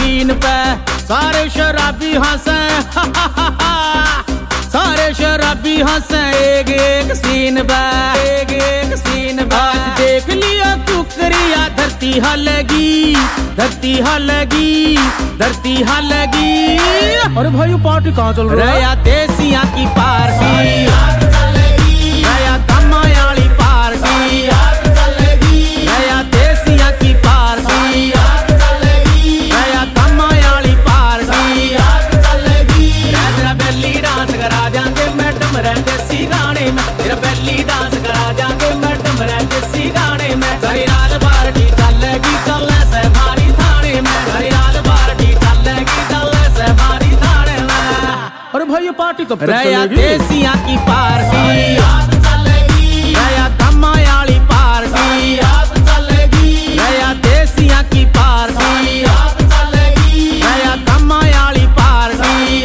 Scene पे सारे शराबी हंसे सारे शराबी हंसे एक एक सीन पे एक एक सीन पे। आज देख लिया कुकरिया धरती हलगी धरती हलगी धरती हलगी। अरे भाई ये पार्टी कहाँ चल रहा है? रया देसिया की पार्टी रया कमायाली पार्टी रया देसिया की पार्टी रया कमायाली पार्टी। तेरा बेली डांस करा जाएंगे मैडम रहते सी गाने में तेरा बेली डांस करा जाएंगे मैडम रहते सी गाने में। सारी रात पार्टी चलेगी चलने से मारी थाने में सारी रात पार्टी चलेगी चलने से मारी थाने में। अरे भाई ये पार्टी कब तक रया चलेगी? देसिया की पार्टी रया कमायाली पार्टी रया देसिया की पार्टी रया कमायाली पार्टी।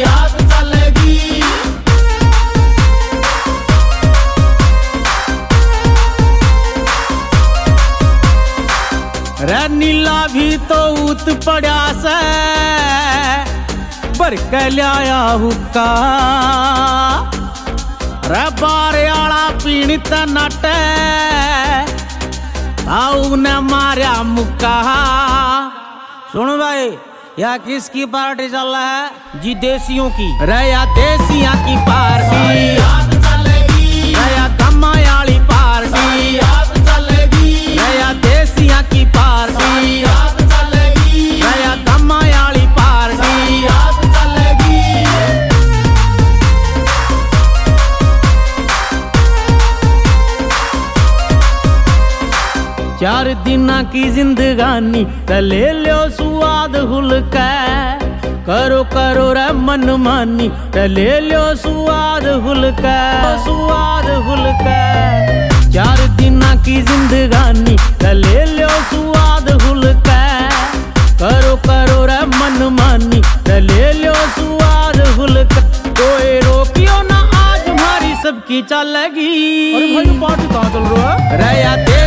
रे नीला भी तो उत पड़ा से बर के लिया हुक्का रे बारे आला पीनी त नटे ताऊ ने मारा मुक्का। सुन भाई या किसकी पार्टी चल रहा है? जी देसियों की। रया देसिया की पार्टी रया कमायाली पार्टी रया देसिया की पार्टी रया कमायाली पार्टी। चार दिना की जिंदगानी ले लो स्वाद हुलका करो करो रे मन मानी ले लो स्वाद हुलका स्वाद हुलका। चार दिना की जिंदगानी ले लो स्वाद हुलका करो करो रे मन मानी ले लो स्वाद हुलका। कोई रोकियो ना आज हमारी सबकी चलेगी। अरे भाई ये पार्टी कहाँ चल रहा है? रया